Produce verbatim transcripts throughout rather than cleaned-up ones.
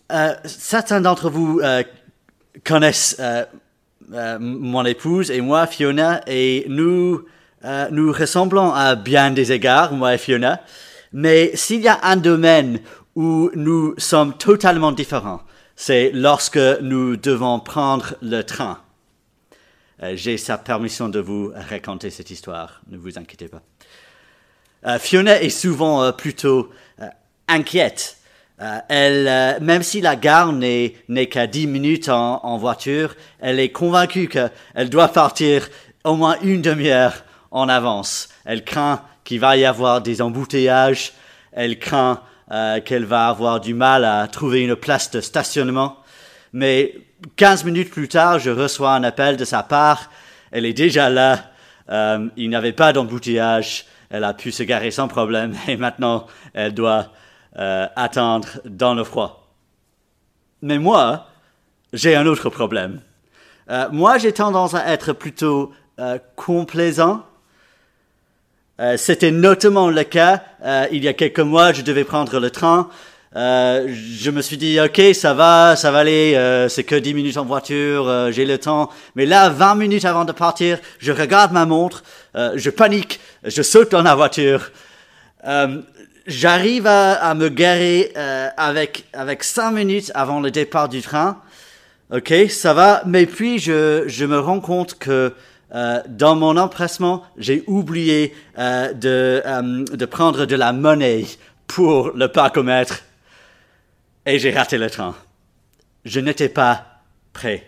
Euh, certains d'entre vous euh, connaissent euh, euh, mon épouse et moi, Fiona, et nous, euh, nous ressemblons à bien des égards, moi et Fiona. Mais s'il y a un domaine où nous sommes totalement différents, c'est lorsque nous devons prendre le train. Euh, j'ai sa permission de vous raconter cette histoire, ne vous inquiétez pas. Euh, Fiona est souvent euh, plutôt euh, inquiète. Euh, elle, euh, même si la gare n'est, n'est qu'à dix minutes en, en voiture, elle est convaincue qu'elle doit partir au moins une demi-heure en avance. Elle craint qu'il va y avoir des embouteillages. Elle craint euh, qu'elle va avoir du mal à trouver une place de stationnement. Mais quinze minutes plus tard, je reçois un appel de sa part. Elle est déjà là. Euh, il n'y avait pas d'embouteillage. Elle a pu se garer sans problème. Et maintenant, elle doit euh, attendre dans le froid. Mais moi, j'ai un autre problème. Euh, moi, j'ai tendance à être plutôt euh, complaisant. Euh, c'était notamment le cas. Euh, il y a quelques mois, je devais prendre le train. Euh, je me suis dit, ok, ça va, ça va aller, euh, c'est que dix minutes en voiture, euh, j'ai le temps. Mais là, vingt minutes avant de partir, je regarde ma montre, euh, je panique, je saute dans la voiture. Euh, j'arrive à, à me garer euh, avec, avec cinq minutes avant le départ du train. Ok, ça va, mais puis je, je me rends compte que euh, dans mon empressement, j'ai oublié euh, de, euh, de prendre de la monnaie pour le parcomètre. Et j'ai raté le train. Je n'étais pas prêt.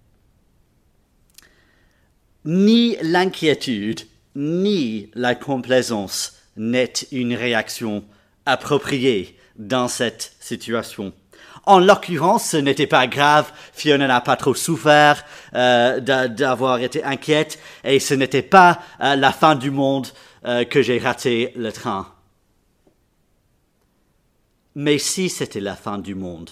Ni l'inquiétude, ni la complaisance n'est une réaction appropriée dans cette situation. En l'occurrence, ce n'était pas grave. Fiona n'a pas trop souffert euh, d'avoir été inquiète. Et ce n'était pas euh, la fin du monde euh, que j'ai raté le train. Mais si c'était la fin du monde,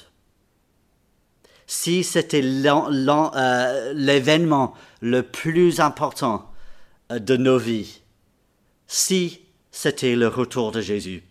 si c'était euh, l'événement le plus important euh, de nos vies, si c'était le retour de Jésus.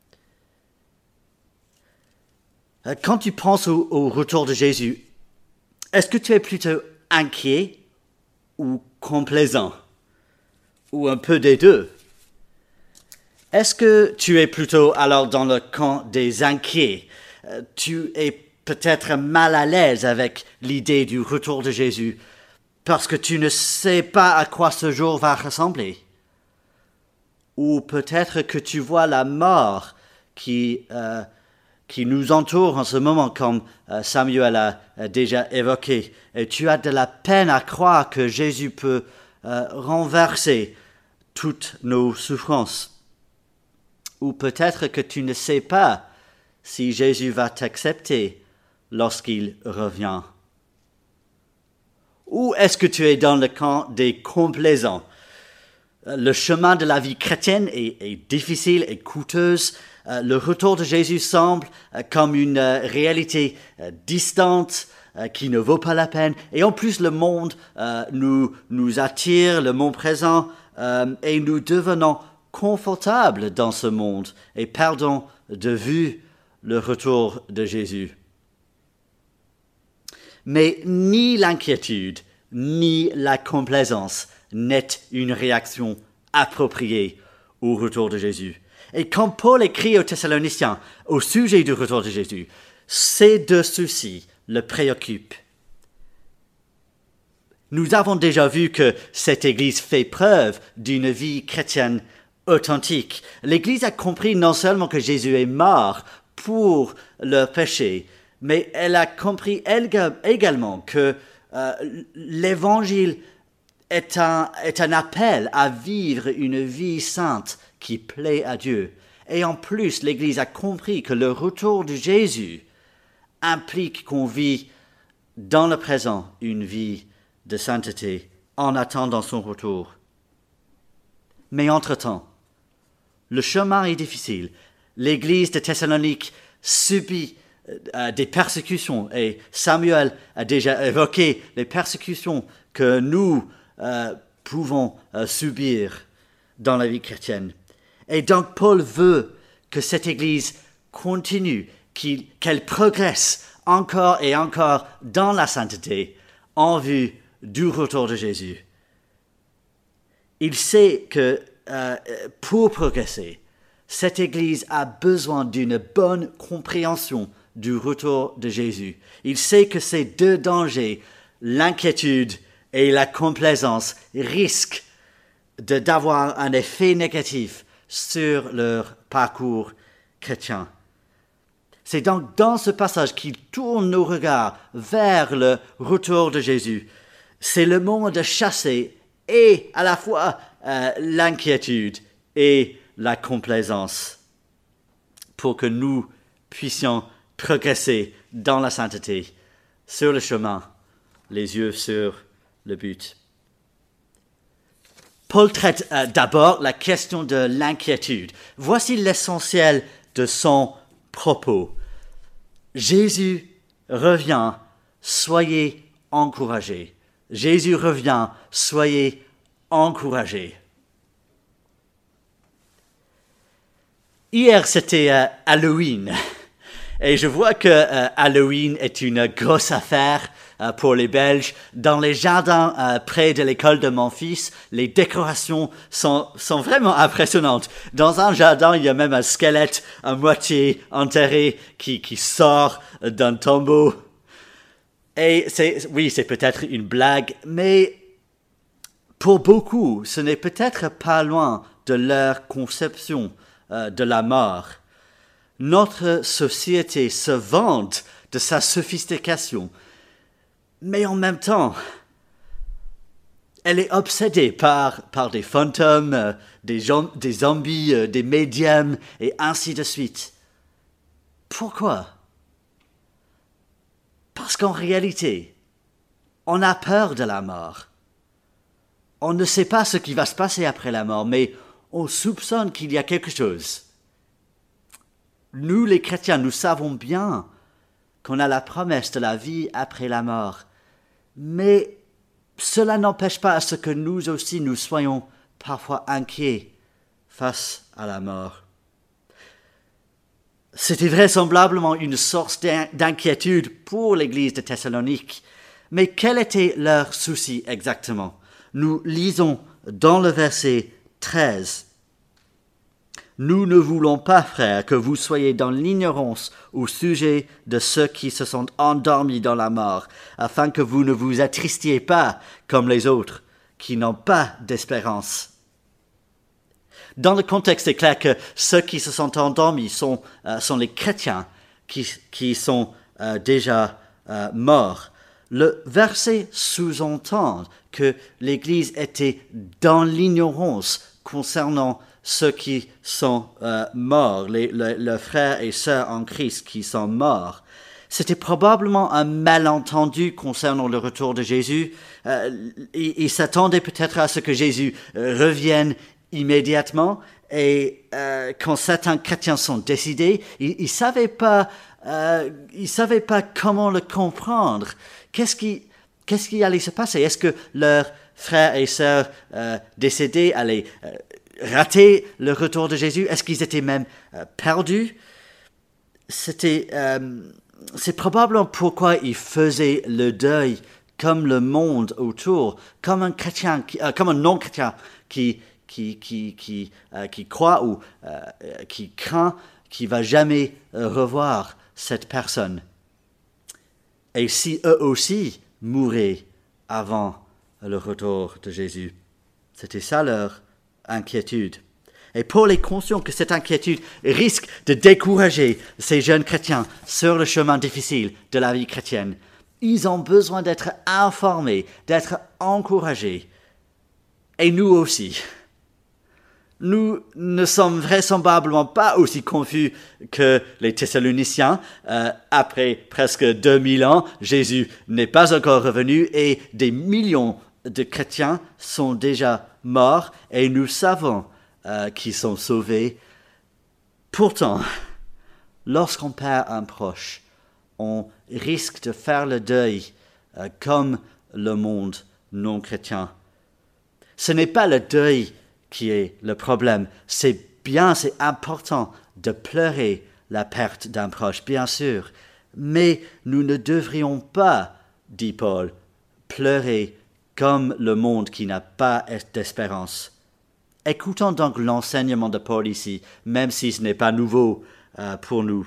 Euh, quand tu penses au, au retour de Jésus, est-ce que tu es plutôt inquiet ou complaisant? Ou un peu des deux? Est-ce que tu es plutôt alors dans le camp des inquiets? Euh, tu es peut-être mal à l'aise avec l'idée du retour de Jésus parce que tu ne sais pas à quoi ce jour va ressembler. Ou peut-être que tu vois la mort qui, euh, qui nous entoure en ce moment, comme euh, Samuel a, a déjà évoqué, et tu as de la peine à croire que Jésus peut euh, renverser toutes nos souffrances. Ou peut-être que tu ne sais pas si Jésus va t'accepter lorsqu'il revient. Ou est-ce que tu es dans le camp des complaisants? Le chemin de la vie chrétienne est, est difficile et coûteuse. Euh, le retour de Jésus semble euh, comme une euh, réalité euh, distante euh, qui ne vaut pas la peine. Et en plus, le monde euh, nous, nous attire, le monde présent, euh, et nous devenons confortables dans ce monde et perdons de vue le retour de Jésus. Mais ni l'inquiétude, ni la complaisance n'est une réaction appropriée au retour de Jésus. Et quand Paul écrit aux Thessaloniciens au sujet du retour de Jésus, ces deux soucis le préoccupent. Nous avons déjà vu que cette Église fait preuve d'une vie chrétienne authentique. L'Église a compris non seulement que Jésus est mort pour le péché, mais elle a compris également que euh, l'Évangile est un, est un appel à vivre une vie sainte qui plaît à Dieu. Et en plus, l'Église a compris que le retour de Jésus implique qu'on vit dans le présent une vie de sainteté en attendant son retour. Mais entre-temps, le chemin est difficile. L'Église de Thessalonique subit euh, des persécutions et Samuel a déjà évoqué les persécutions que nous euh, pouvons euh, subir dans la vie chrétienne. Et donc Paul veut que cette Église continue, qu'il, qu'elle progresse encore et encore dans la sainteté en vue du retour de Jésus. Il sait que euh, pour progresser, cette Église a besoin d'une bonne compréhension du retour de Jésus. Il sait que ces deux dangers, l'inquiétude et la complaisance, risquent de, d'avoir un effet négatif sur leur parcours chrétien. C'est donc dans ce passage qu'il tourne nos regards vers le retour de Jésus. C'est le moment de chasser et à la fois euh, l'inquiétude et la complaisance pour que nous puissions progresser dans la sainteté, sur le chemin, les yeux sur le but. Paul traite euh, d'abord la question de l'inquiétude. Voici l'essentiel de son propos. Jésus revient, soyez encouragés. Jésus revient, soyez encouragés. Hier, c'était euh, Halloween. Et je vois que euh, Halloween est une grosse affaire euh, pour les Belges. Dans les jardins euh, près de l'école de mon fils, les décorations sont, sont vraiment impressionnantes. Dans un jardin, il y a même un squelette à moitié enterré qui, qui sort d'un tombeau. Et c'est, oui, c'est peut-être une blague, mais pour beaucoup, ce n'est peut-être pas loin de leur conception euh, de la mort. Notre société se vante de sa sophistication, mais en même temps, elle est obsédée par, par des fantômes, euh, des, des zombies, euh, des médiums, et ainsi de suite. Pourquoi ? Parce qu'en réalité, on a peur de la mort. On ne sait pas ce qui va se passer après la mort, mais on soupçonne qu'il y a quelque chose. Nous, les chrétiens, nous savons bien qu'on a la promesse de la vie après la mort. Mais cela n'empêche pas à ce que nous aussi, nous soyons parfois inquiets face à la mort. C'était vraisemblablement une source d'inquiétude pour l'église de Thessalonique. Mais quel était leur souci exactement ? Nous lisons dans le verset treize. « Nous ne voulons pas, frères, que vous soyez dans l'ignorance au sujet de ceux qui se sont endormis dans la mort, afin que vous ne vous attristiez pas comme les autres, qui n'ont pas d'espérance. » Dans le contexte, c'est clair que ceux qui se sont endormis sont, euh, sont les chrétiens qui, qui sont euh, déjà euh, morts. Le verset sous-entend que l'Église était dans l'ignorance concernant ceux qui sont euh, morts, les, les, les frères et sœurs en Christ qui sont morts. C'était probablement un malentendu concernant le retour de Jésus. Euh, ils, ils s'attendaient peut-être à ce que Jésus euh, revienne immédiatement. Et euh, quand certains chrétiens sont décidés, ils ne savaient pas, euh, ils savaient pas comment le comprendre. Qu'est-ce qui, qu'est-ce qui allait se passer? Est-ce que leurs frères et sœurs euh, décédés allaient euh, rater le retour de Jésus? Est-ce qu'ils étaient même euh, perdus? C'était, euh, c'est probablement pourquoi ils faisaient le deuil comme le monde autour, comme un chrétien, qui, euh, comme un non-chrétien qui qui qui qui euh, qui croit ou euh, qui craint qu'il va jamais euh, revoir cette personne. Et si eux aussi mouraient avant le retour de Jésus, c'était ça leur inquiétude. Et Paul est conscient que cette inquiétude risque de décourager ces jeunes chrétiens sur le chemin difficile de la vie chrétienne. Ils ont besoin d'être informés, d'être encouragés. Et nous aussi. Nous ne sommes vraisemblablement pas aussi confus que les Thessaloniciens. Euh, après presque deux mille ans, Jésus n'est pas encore revenu et des millions de chrétiens sont déjà morts et nous savons euh, qu'ils sont sauvés. Pourtant, lorsqu'on perd un proche, on risque de faire le deuil euh, comme le monde non chrétien. Ce n'est pas le deuil qui est le problème. C'est bien, c'est important de pleurer la perte d'un proche, bien sûr, mais nous ne devrions pas, dit Paul, pleurer comme le monde qui n'a pas d'espérance. Écoutons donc l'enseignement de Paul ici, même si ce n'est pas nouveau euh, pour nous.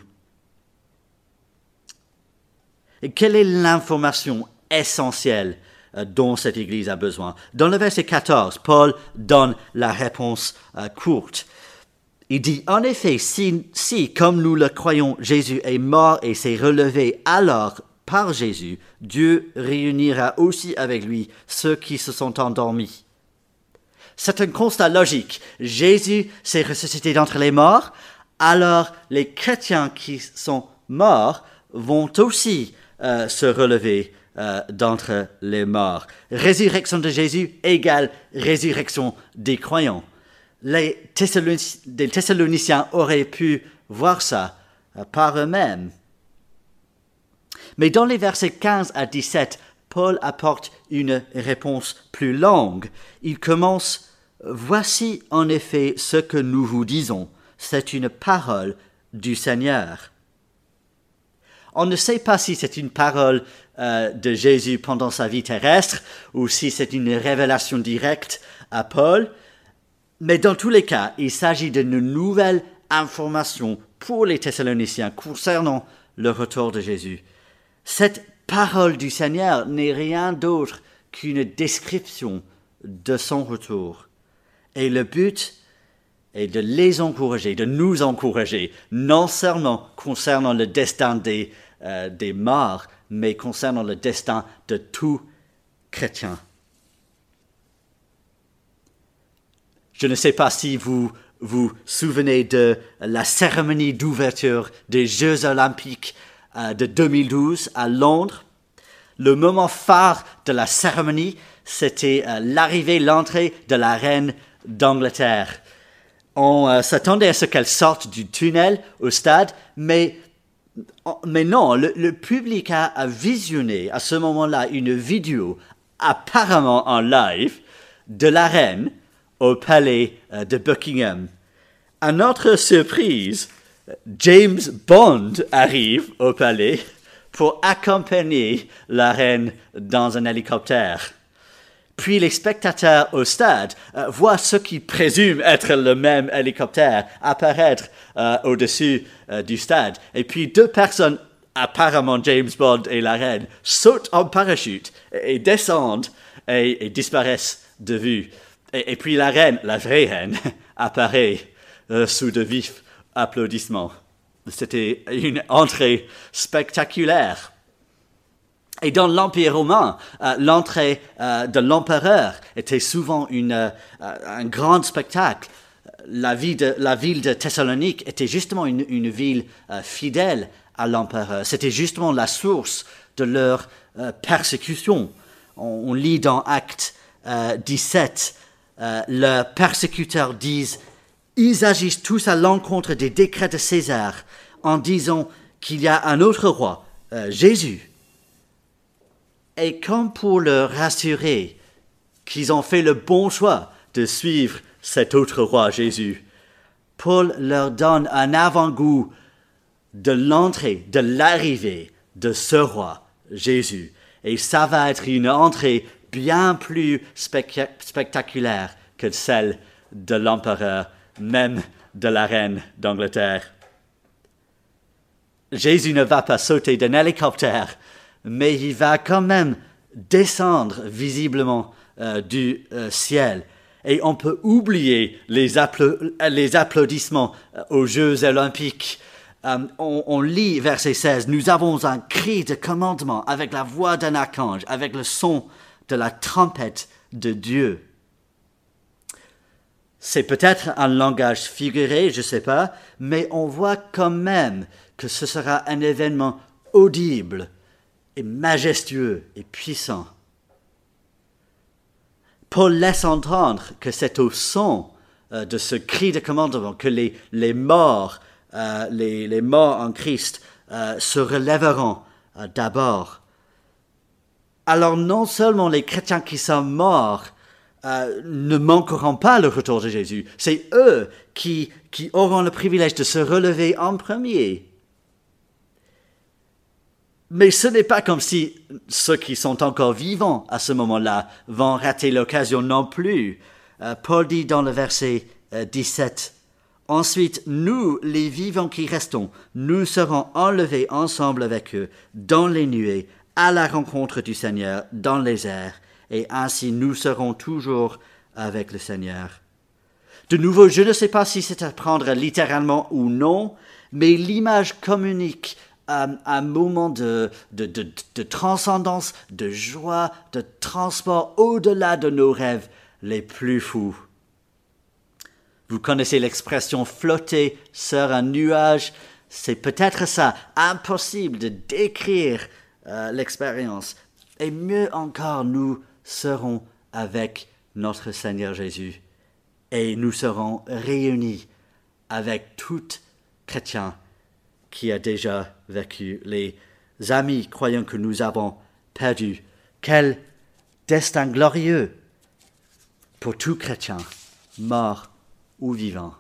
Et quelle est l'information essentielle euh, dont cette Église a besoin? Dans le verset quatorze, Paul donne la réponse euh, courte. Il dit, en effet, si, si, comme nous le croyons, Jésus est mort et s'est relevé, alors, par Jésus, Dieu réunira aussi avec lui ceux qui se sont endormis. C'est un constat logique. Jésus s'est ressuscité d'entre les morts, alors les chrétiens qui sont morts vont aussi euh, se relever euh, d'entre les morts. Résurrection de Jésus égale résurrection des croyants. Les Thessaloniciens, les Thessaloniciens auraient pu voir ça euh, par eux-mêmes. Mais dans les versets quinze à dix-sept, Paul apporte une réponse plus longue. Il commence « Voici en effet ce que nous vous disons, c'est une parole du Seigneur. » On ne sait pas si c'est une parole euh, de Jésus pendant sa vie terrestre ou si c'est une révélation directe à Paul, mais dans tous les cas, il s'agit d'une nouvelle information pour les Thessaloniciens concernant le retour de Jésus. Cette parole du Seigneur n'est rien d'autre qu'une description de son retour. Et le but est de les encourager, de nous encourager, non seulement concernant le destin des, euh, des morts, mais concernant le destin de tout chrétien. Je ne sais pas si vous vous souvenez de la cérémonie d'ouverture des Jeux olympiques euh, de deux mille douze à Londres. Le moment phare de la cérémonie, c'était euh, l'arrivée, l'entrée de la reine d'Angleterre. On euh, s'attendait à ce qu'elle sorte du tunnel au stade, mais, mais non, le, le public a, a visionné à ce moment-là une vidéo, apparemment en live, de la reine au palais euh, de Buckingham. À notre surprise, James Bond arrive au palais pour accompagner la reine dans un hélicoptère. Puis les spectateurs au stade euh, voient ce qu'ils présument être le même hélicoptère apparaître euh, au-dessus euh, du stade. Et puis deux personnes, apparemment James Bond et la reine, sautent en parachute et, et descendent et, et disparaissent de vue. Et, et puis la reine, la vraie reine, apparaît euh, sous de vifs applaudissements. C'était une entrée spectaculaire. Et dans l'Empire romain, euh, l'entrée euh, de l'empereur était souvent une, euh, un grand spectacle. La ville de, la ville de Thessalonique était justement une, une ville euh, fidèle à l'empereur. C'était justement la source de leur euh, persécution. On, on lit dans Actes euh, dix-sept, euh, leurs persécuteurs disent « Ils agissent tous à l'encontre des décrets de César en disant qu'il y a un autre roi, euh, Jésus. » Et comme pour leur rassurer qu'ils ont fait le bon choix de suivre cet autre roi, Jésus, Paul leur donne un avant-goût de l'entrée, de l'arrivée de ce roi, Jésus. Et ça va être une entrée bien plus spec- spectaculaire que celle de l'empereur, même de la reine d'Angleterre. Jésus ne va pas sauter d'un hélicoptère, mais il va quand même descendre visiblement euh, du euh, ciel. Et on peut oublier les, appla- les applaudissements euh, aux Jeux olympiques. Euh, on, on lit verset seize, « Nous avons un cri de commandement avec la voix d'un archange, avec le son de la trompette de Dieu. » C'est peut-être un langage figuré, je ne sais pas, mais on voit quand même que ce sera un événement audible et majestueux et puissant. Paul laisse entendre que c'est au son euh, de ce cri de commandement que les, les morts, euh, les, les morts en Christ euh, se relèveront euh, d'abord. Alors non seulement les chrétiens qui sont morts euh, ne manqueront pas le retour de Jésus. C'est eux qui, qui auront le privilège de se relever en premier. Mais ce n'est pas comme si ceux qui sont encore vivants à ce moment-là vont rater l'occasion non plus. Euh, Paul dit dans le verset euh, dix-sept, « Ensuite, nous, les vivants qui restons, nous serons enlevés ensemble avec eux dans les nuées, à la rencontre du Seigneur dans les airs, et ainsi nous serons toujours avec le Seigneur. » De nouveau, je ne sais pas si c'est à prendre littéralement ou non, mais l'image communique un, un moment de, de, de, de transcendance, de joie, de transport au-delà de nos rêves les plus fous. Vous connaissez l'expression « flotter sur un nuage », c'est peut-être ça, impossible de décrire euh, l'expérience. Et mieux encore, nous serons avec notre Seigneur Jésus et nous serons réunis avec tout chrétien qui a déjà vécu, les amis croyants que nous avons perdus. Quel destin glorieux pour tout chrétien, mort ou vivant.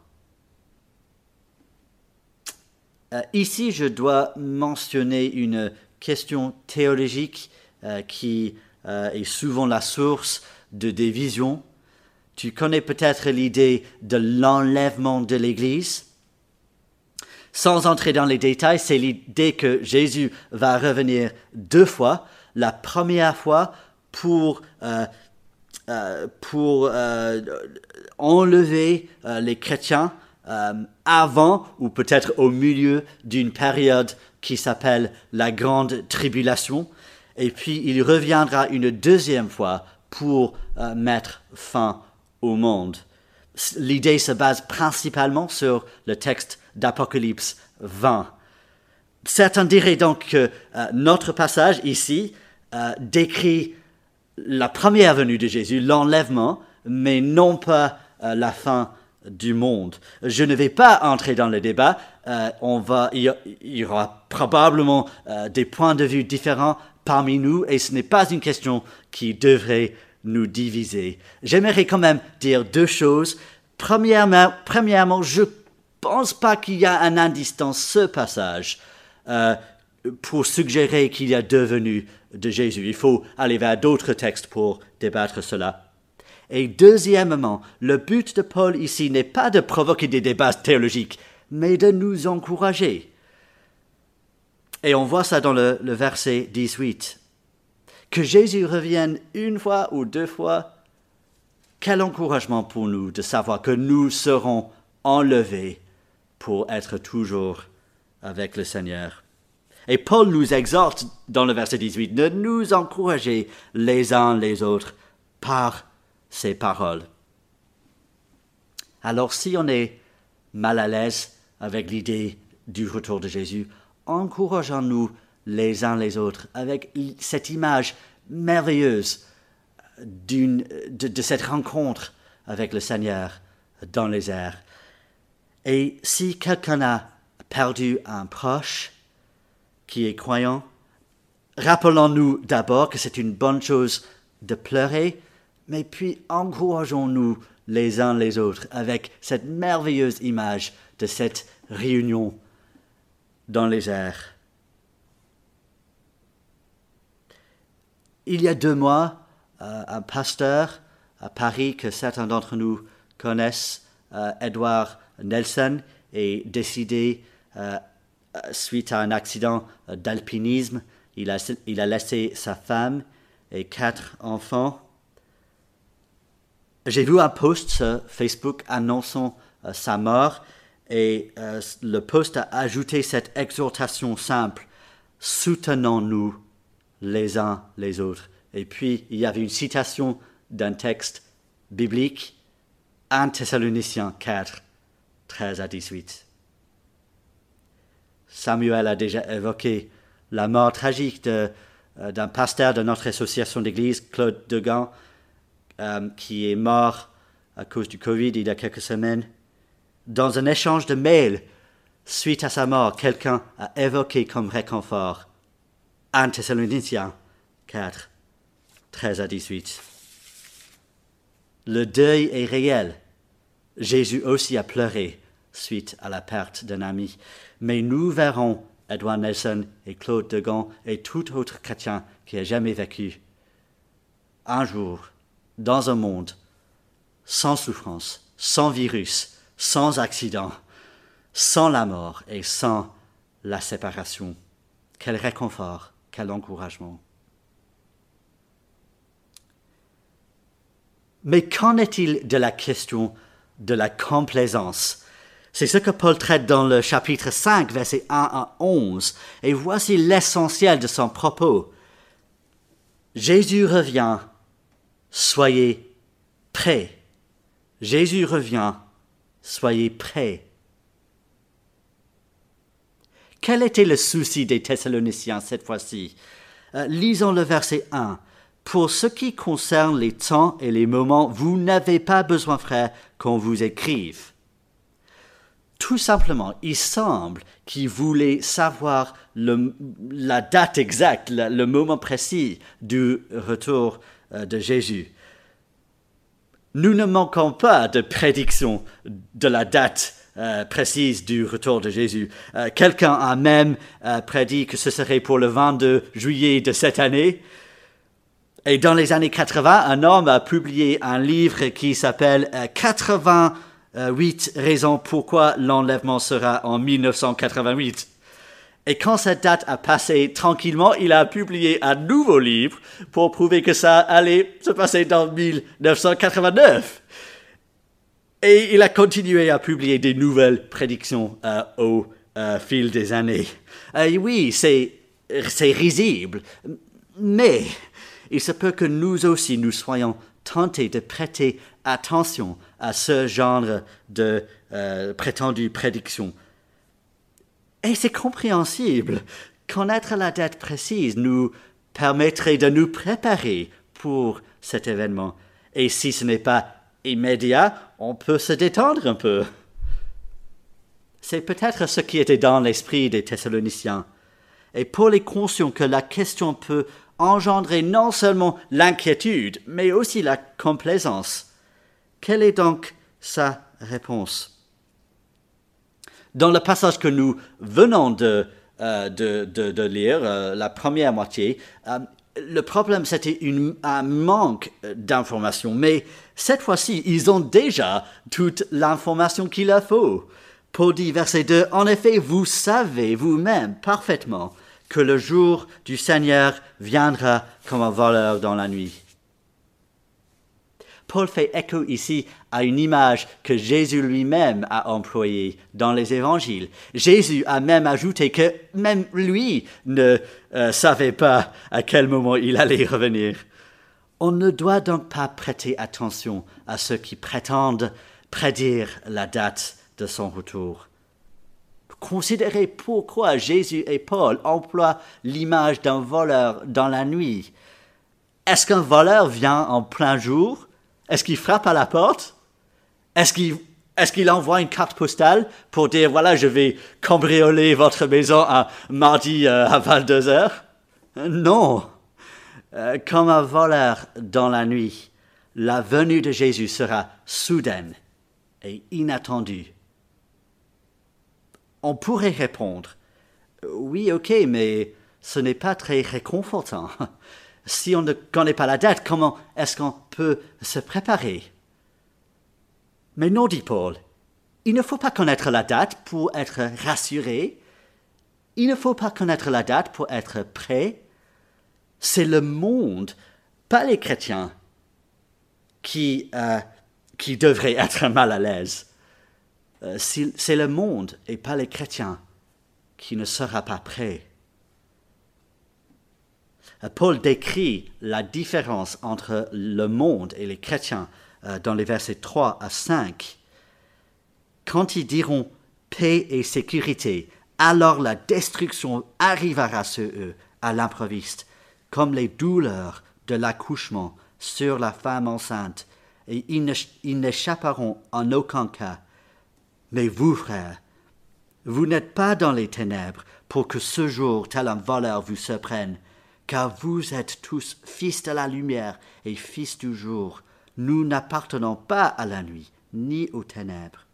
Euh, ici, je dois mentionner une question théologique euh, qui euh, est souvent la source de des visions. Tu connais peut-être l'idée de l'enlèvement de l'Église. Sans entrer dans les détails, c'est l'idée que Jésus va revenir deux fois. La première fois pour, euh, euh, pour euh, enlever euh, les chrétiens euh, avant ou peut-être au milieu d'une période qui s'appelle la Grande Tribulation. Et puis il reviendra une deuxième fois pour euh, mettre fin au monde. L'idée se base principalement sur le texte d'Apocalypse vingt. Certains diraient donc que euh, notre passage ici euh, décrit la première venue de Jésus, l'enlèvement, mais non pas euh, la fin du monde. Je ne vais pas entrer dans le débat. Euh, on va, il y aura probablement euh, des points de vue différents parmi nous, et ce n'est pas une question qui devrait nous diviser. J'aimerais quand même dire deux choses. Premièrement, premièrement je ne pense pas qu'il y a un indice dans ce passage euh, pour suggérer qu'il y a deux venues de Jésus. Il faut aller vers d'autres textes pour débattre cela. Et deuxièmement, le but de Paul ici n'est pas de provoquer des débats théologiques, mais de nous encourager. Et on voit ça dans le, le verset dix-huit. Que Jésus revienne une fois ou deux fois, quel encouragement pour nous de savoir que nous serons enlevés pour être toujours avec le Seigneur. Et Paul nous exhorte dans le verset dix-huit de nous encourager les uns les autres par ces paroles. Alors si on est mal à l'aise avec l'idée du retour de Jésus, encourageons-nous les uns les autres avec cette image merveilleuse d'une, de, de cette rencontre avec le Seigneur dans les airs. Et si quelqu'un a perdu un proche qui est croyant, rappelons-nous d'abord que c'est une bonne chose de pleurer, mais puis encourageons-nous les uns les autres avec cette merveilleuse image de cette réunion dans les airs. Il y a deux mois, euh, un pasteur à Paris que certains d'entre nous connaissent, euh, Edward Nelson, est décédé euh, suite à un accident d'alpinisme. Il a, il a laissé sa femme et quatre enfants. J'ai vu un post sur Facebook annonçant euh, sa mort et euh, le post a ajouté cette exhortation simple: soutenons-nous les uns les autres. Et puis il y avait une citation d'un texte biblique, un Thessaloniciens quatre, treize à dix-huit. Samuel a déjà évoqué la mort tragique de, euh, d'un pasteur de notre association d'église, Claude Degan, euh, qui est mort à cause du Covid il y a quelques semaines. Dans un échange de mails, suite à sa mort, quelqu'un a évoqué comme réconfort un Thessaloniciens quatre, treize à dix-huit. Le deuil est réel. Jésus aussi a pleuré suite à la perte d'un ami. Mais nous verrons Edward Nelson et Claude Degon et tout autre chrétien qui a jamais vécu un jour dans un monde sans souffrance, sans virus, sans accident, sans la mort et sans la séparation. Quel réconfort, quel encouragement. Mais qu'en est-il de la question de la complaisance? C'est ce que Paul traite dans le chapitre cinq, versets un à onze, et voici l'essentiel de son propos. Jésus revient, soyez prêts. Jésus revient, soyez prêts. Quel était le souci des Thessaloniciens cette fois-ci? euh, Lisons le verset un. Pour ce qui concerne les temps et les moments, vous n'avez pas besoin, frères, qu'on vous écrive. Tout simplement, il semble qu'ils voulaient savoir le, la date exacte, le, le moment précis du retour euh, de Jésus. Nous ne manquons pas de prédiction de la date euh, précise du retour de Jésus. Euh, quelqu'un a même euh, prédit que ce serait pour le vingt-deux juillet de cette année. Et dans les années quatre-vingts, un homme a publié un livre qui s'appelle euh, quatre-vingt-huit raisons pourquoi l'enlèvement sera en mille neuf cent quatre-vingt-huit. Et quand cette date a passé tranquillement, il a publié un nouveau livre pour prouver que ça allait se passer dans mille neuf cent quatre-vingt-neuf. Et il a continué à publier des nouvelles prédictions euh, au euh, fil des années. Euh, oui, c'est, c'est risible, mais il se peut que nous aussi nous soyons tentés de prêter attention à ce genre de euh, prétendues prédictions. Et c'est compréhensible. Connaître la date précise nous permettrait de nous préparer pour cet événement. Et si ce n'est pas immédiat, on peut se détendre un peu. C'est peut-être ce qui était dans l'esprit des Thessaloniciens. Et Paul est conscient que la question peut engendrer non seulement l'inquiétude, mais aussi la complaisance. Quelle est donc sa réponse? Dans le passage que nous venons de, euh, de, de, de lire, euh, la première moitié, euh, le problème c'était une, un manque d'information, mais cette fois-ci, ils ont déjà toute l'information qu'il leur faut. Paul dit, verset deux, « En effet, vous savez vous-même parfaitement que le jour du Seigneur viendra comme un voleur dans la nuit. » Paul fait écho ici à une image que Jésus lui-même a employée dans les évangiles. Jésus a même ajouté que même lui ne euh, savait pas à quel moment il allait revenir. On ne doit donc pas prêter attention à ceux qui prétendent prédire la date de son retour. Considérez pourquoi Jésus et Paul emploient l'image d'un voleur dans la nuit. Est-ce qu'un voleur vient en plein jour? Est-ce qu'il frappe à la porte? Est-ce qu'il, est-ce qu'il envoie une carte postale pour dire « Voilà, je vais cambrioler votre maison un mardi euh, à vingt-deux heures » Non. Euh, comme un voleur dans la nuit, la venue de Jésus sera soudaine et inattendue. On pourrait répondre « Oui, ok, mais ce n'est pas très réconfortant. Si on ne connaît pas la date, comment est-ce qu'on peut se préparer ?» Mais non, dit Paul, il ne faut pas connaître la date pour être rassuré. Il ne faut pas connaître la date pour être prêt. C'est le monde, pas les chrétiens, qui, euh, qui devraient être mal à l'aise. Euh, c'est le monde et pas les chrétiens qui ne sera pas prêt. Paul décrit la différence entre le monde et les chrétiens euh, dans les versets trois à cinq. Quand ils diront paix et sécurité, alors la destruction arrivera sur eux à l'improviste, comme les douleurs de l'accouchement sur la femme enceinte, et ils n'échapperont en aucun cas. Mais vous, frères, vous n'êtes pas dans les ténèbres pour que ce jour, tel un voleur, vous surprenne, car vous êtes tous fils de la lumière et fils du jour. Nous n'appartenons pas à la nuit, ni aux ténèbres.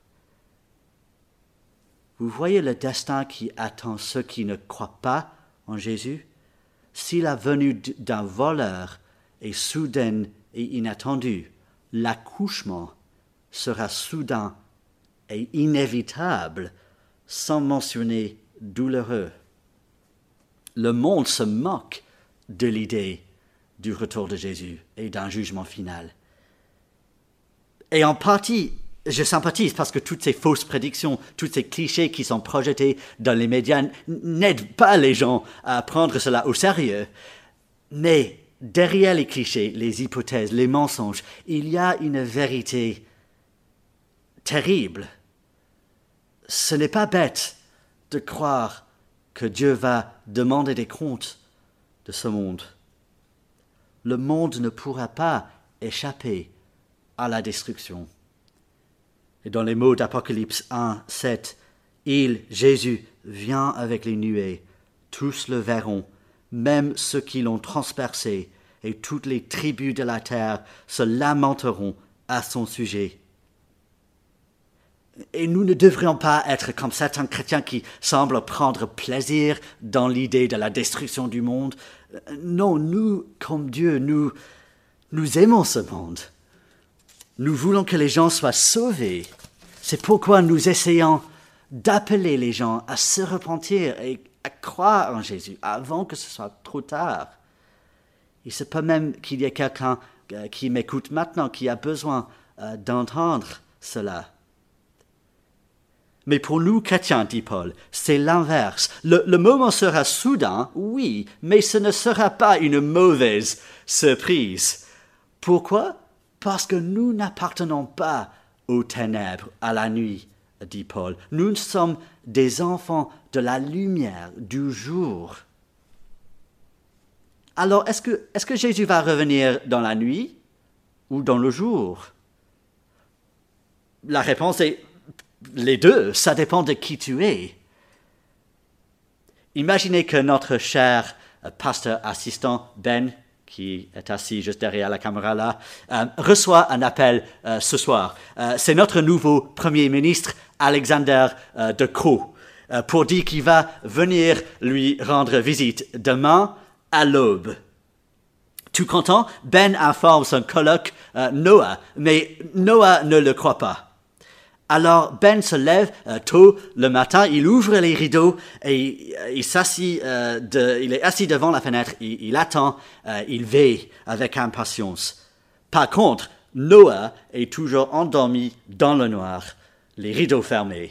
Vous voyez le destin qui attend ceux qui ne croient pas en Jésus? Si la venue d'un voleur est soudaine et inattendue, l'accouchement sera soudain et inévitable, sans mentionner douloureux. Le monde se moque de l'idée du retour de Jésus et d'un jugement final. Et en partie, je sympathise parce que toutes ces fausses prédictions, tous ces clichés qui sont projetés dans les médias n'aident pas les gens à prendre cela au sérieux. Mais derrière les clichés, les hypothèses, les mensonges, il y a une vérité terrible. Ce n'est pas bête de croire que Dieu va demander des comptes de ce monde. Le monde ne pourra pas échapper à la destruction. Et dans les mots d'Apocalypse un, sept, il, Jésus, vient avec les nuées, tous le verront, même ceux qui l'ont transpercé, et toutes les tribus de la terre se lamenteront à son sujet. Et nous ne devrions pas être comme certains chrétiens qui semblent prendre plaisir dans l'idée de la destruction du monde. Non, nous, comme Dieu, nous, nous aimons ce monde. Nous voulons que les gens soient sauvés. C'est pourquoi nous essayons d'appeler les gens à se repentir et à croire en Jésus avant que ce soit trop tard. Il se peut même qu'il y ait quelqu'un qui m'écoute maintenant qui a besoin d'entendre cela. Mais pour nous chrétiens, dit Paul, c'est l'inverse. Le, le moment sera soudain, oui, mais ce ne sera pas une mauvaise surprise. Pourquoi? Parce que nous n'appartenons pas aux ténèbres, à la nuit, dit Paul. Nous sommes des enfants de la lumière, du jour. Alors, est-ce que, est-ce que Jésus va revenir dans la nuit ou dans le jour? La réponse est les deux, ça dépend de qui tu es. Imaginez que notre cher pasteur assistant Ben, qui est assis juste derrière la caméra là, euh, reçoit un appel euh, ce soir. Euh, c'est notre nouveau Premier ministre, Alexander euh, De Croo, euh, pour dire qu'il va venir lui rendre visite demain à l'aube. Tout content, Ben informe son coloc euh, Noah, mais Noah ne le croit pas. Alors Ben se lève euh, tôt le matin, il ouvre les rideaux et euh, il s'assit, euh, de, il est assis devant la fenêtre, il, il attend, euh, il veille avec impatience. Par contre, Noah est toujours endormi dans le noir, les rideaux fermés.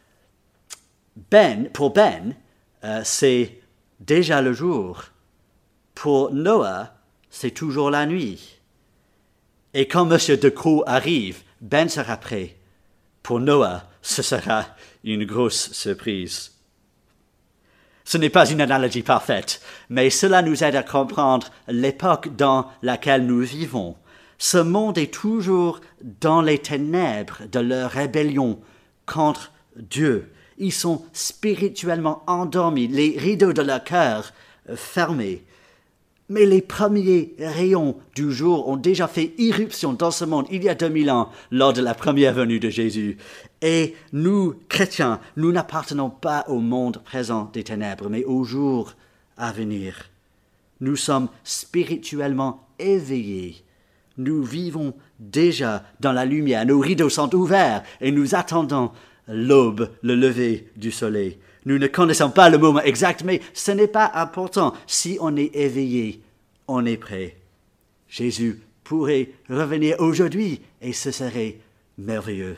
Ben, pour Ben, euh, c'est déjà le jour. Pour Noah, c'est toujours la nuit. Et quand M. De Croo arrive, Ben sera prêt. Pour Noah, ce sera une grosse surprise. Ce n'est pas une analogie parfaite, mais cela nous aide à comprendre l'époque dans laquelle nous vivons. Ce monde est toujours dans les ténèbres de leur rébellion contre Dieu. Ils sont spirituellement endormis, les rideaux de leur cœur fermés. Mais les premiers rayons du jour ont déjà fait irruption dans ce monde il y a deux mille ans, lors de la première venue de Jésus. Et nous, chrétiens, nous n'appartenons pas au monde présent des ténèbres, mais au jour à venir. Nous sommes spirituellement éveillés. Nous vivons déjà dans la lumière. Nos rideaux sont ouverts et nous attendons l'aube, le lever du soleil. Nous ne connaissons pas le moment exact, mais ce n'est pas important. Si on est éveillé, on est prêt. Jésus pourrait revenir aujourd'hui et ce serait merveilleux.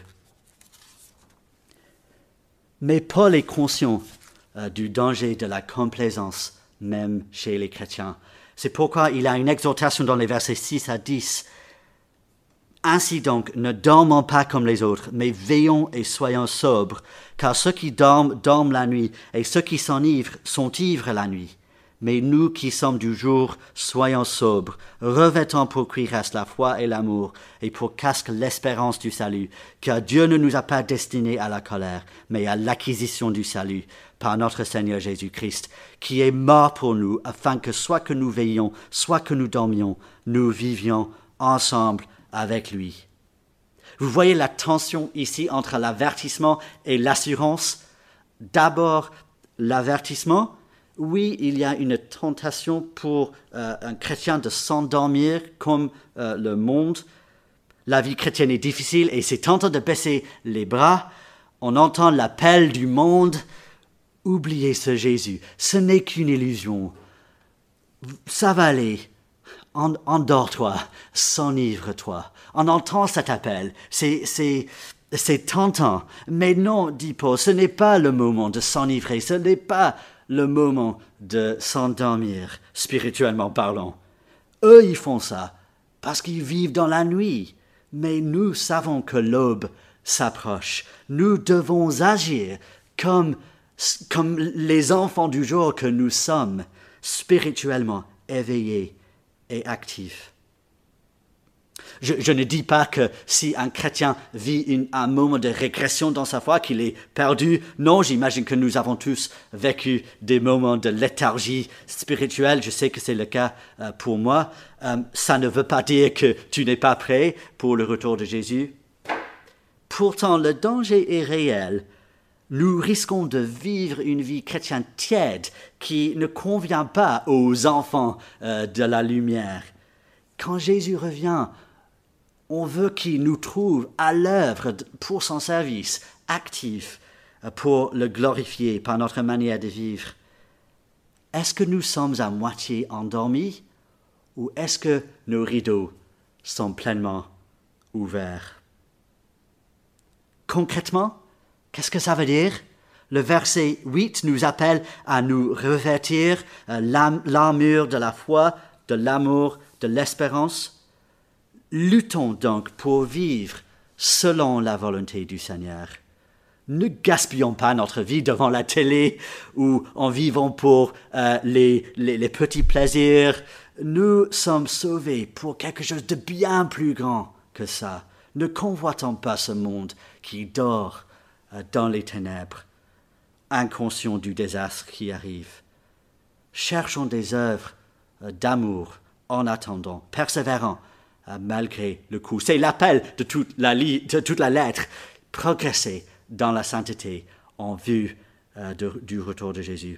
Mais Paul est conscient euh, du danger de la complaisance, même chez les chrétiens. C'est pourquoi il a une exhortation dans les versets six à dix. Ainsi donc, ne dormons pas comme les autres, mais veillons et soyons sobres, car ceux qui dorment, dorment la nuit, et ceux qui s'enivrent sont ivres la nuit. Mais nous qui sommes du jour, soyons sobres, revêtons pour cuirasse la foi et l'amour, et pour casque l'espérance du salut, car Dieu ne nous a pas destinés à la colère, mais à l'acquisition du salut, par notre Seigneur Jésus-Christ, qui est mort pour nous, afin que soit que nous veillions, soit que nous dormions, nous vivions ensemble avec lui. Vous voyez la tension ici entre l'avertissement et l'assurance. D'abord, l'avertissement. Oui, il y a une tentation pour euh, un chrétien de s'endormir comme euh, le monde. La vie chrétienne est difficile et c'est tentant de baisser les bras. On entend l'appel du monde. Oubliez ce Jésus, ce n'est qu'une illusion. Ça va aller. En, endors-toi, s'enivre-toi. On entend cet appel. C'est, c'est, c'est tentant. Mais non, dit Paul, ce n'est pas le moment de s'enivrer. Ce n'est pas le moment de s'endormir, spirituellement parlant. Eux, ils font ça parce qu'ils vivent dans la nuit. Mais nous savons que l'aube s'approche. Nous devons agir comme, comme les enfants du jour que nous sommes, spirituellement éveillés et actif. Je, je ne dis pas que si un chrétien vit une, un moment de régression dans sa foi, qu'il est perdu. Non, j'imagine que nous avons tous vécu des moments de léthargie spirituelle. Je sais que c'est le cas euh, pour moi. Euh, ça ne veut pas dire que tu n'es pas prêt pour le retour de Jésus. Pourtant, le danger est réel. Nous risquons de vivre une vie chrétienne tiède qui ne convient pas aux enfants euh, de la lumière. Quand Jésus revient, on veut qu'il nous trouve à l'œuvre pour son service, actif, pour le glorifier par notre manière de vivre. Est-ce que nous sommes à moitié endormis ou est-ce que nos rideaux sont pleinement ouverts? Concrètement, qu'est-ce que ça veut dire? Le verset huit nous appelle à nous revêtir euh, l'armure de la foi, de l'amour, de l'espérance. Luttons donc pour vivre selon la volonté du Seigneur. Ne gaspillons pas notre vie devant la télé ou en vivant pour euh, les, les, les petits plaisirs. Nous sommes sauvés pour quelque chose de bien plus grand que ça. Ne convoitons pas ce monde qui dort euh, dans les ténèbres, inconscient du désastre qui arrive. Cherchons des œuvres euh, d'amour en attendant, persévérant euh, malgré le coup. C'est l'appel de toute la, li- de toute la lettre. Progresser dans la sainteté en vue euh, de, du retour de Jésus.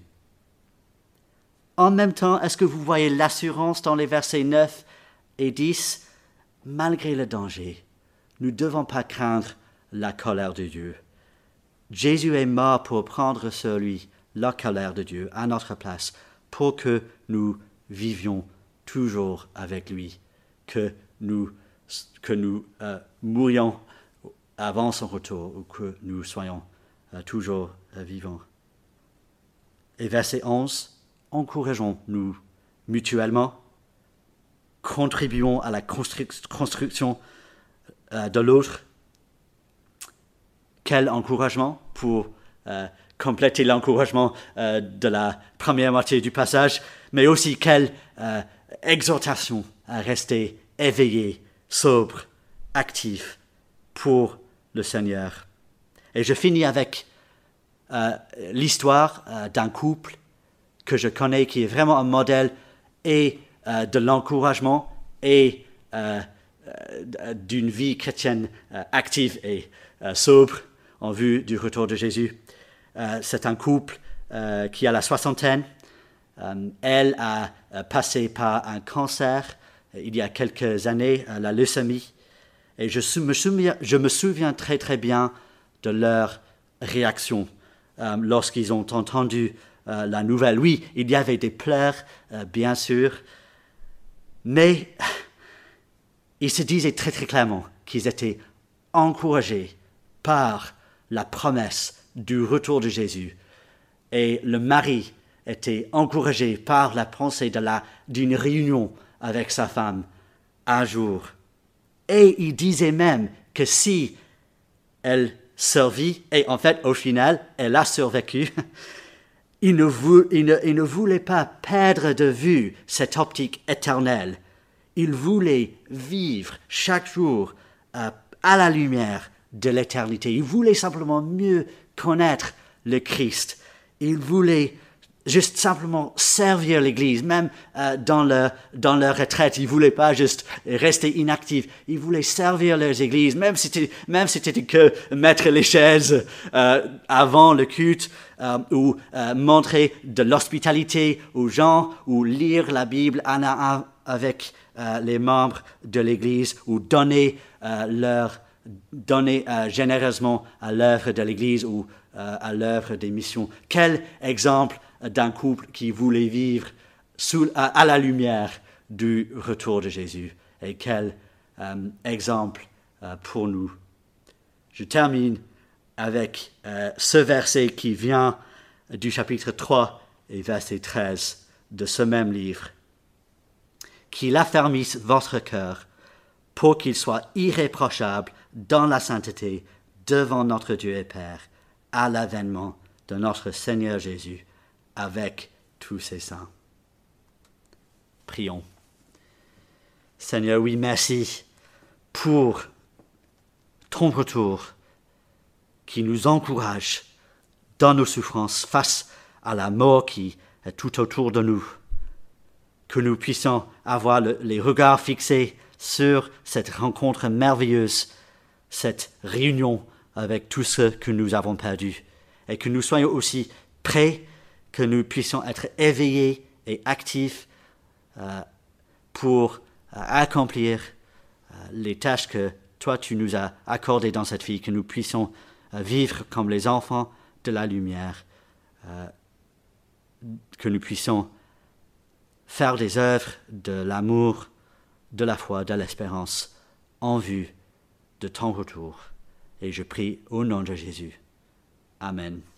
En même temps, est-ce que vous voyez l'assurance dans les versets neuf et dix? Malgré le danger, nous ne devons pas craindre la colère de Dieu. Jésus est mort pour prendre sur lui la colère de Dieu à notre place, pour que nous vivions toujours avec lui, que nous, que nous euh, mourions avant son retour, ou que nous soyons euh, toujours euh, vivants. Et verset onze, encourageons-nous mutuellement, contribuons à la constru- construction euh, de l'autre. Quel encouragement pour euh, compléter l'encouragement euh, de la première moitié du passage, mais aussi quelle euh, exhortation à rester éveillé, sobre, actif pour le Seigneur. Et je finis avec euh, l'histoire euh, d'un couple que je connais qui est vraiment un modèle et euh, de l'encouragement et euh, euh, d'une vie chrétienne euh, active et euh, sobre en vue du retour de Jésus. Euh, c'est un couple euh, qui a la soixantaine. Euh, elle a euh, passé par un cancer euh, il y a quelques années, euh, la leucémie. Et je me, souviens, je me souviens très très bien de leur réaction euh, lorsqu'ils ont entendu euh, la nouvelle. Oui, il y avait des pleurs, euh, bien sûr, mais ils se disaient très très clairement qu'ils étaient encouragés par la promesse du retour de Jésus. Et le mari était encouragé par la pensée de la, d'une réunion avec sa femme un jour. Et il disait même que si elle survit, et en fait, au final, elle a survécu, il ne, vou, il, ne, il ne voulait pas perdre de vue cette optique éternelle. Il voulait vivre chaque jour euh, à la lumière de l'éternité. Il voulait simplement mieux connaître le Christ. Il voulait juste simplement servir l'Église, même euh, dans, leur, dans leur retraite. Ils ne voulaient pas juste rester inactifs. Ils voulaient servir leurs églises, même si c'était, même si c'était que mettre les chaises euh, avant le culte, euh, ou euh, montrer de l'hospitalité aux gens, ou lire la Bible un à un avec euh, les membres de l'Église, ou donner euh, leur donner euh, généreusement à l'œuvre de l'Église ou euh, à l'œuvre des missions. Quel exemple d'un couple qui voulait vivre sous, à, à la lumière du retour de Jésus. Et quel euh, exemple euh, pour nous. Je termine avec euh, ce verset qui vient du chapitre trois et verset treize de ce même livre. « Qu'il affermisse votre cœur pour qu'il soit irréprochable dans la sainteté devant notre Dieu et Père, à l'avènement de notre Seigneur Jésus, avec tous ses saints. » Prions. Seigneur, oui, merci pour ton retour qui nous encourage dans nos souffrances face à la mort qui est tout autour de nous. Que nous puissions avoir le, les regards fixés sur cette rencontre merveilleuse, cette réunion avec tous ceux que nous avons perdus, et que nous soyons aussi prêts, que nous puissions être éveillés et actifs euh, pour euh, accomplir euh, les tâches que toi tu nous as accordées dans cette vie, que nous puissions euh, vivre comme les enfants de la lumière, euh, que nous puissions faire des œuvres de l'amour, de la foi, de l'espérance en vue de ton retour. Et je prie au nom de Jésus. Amen.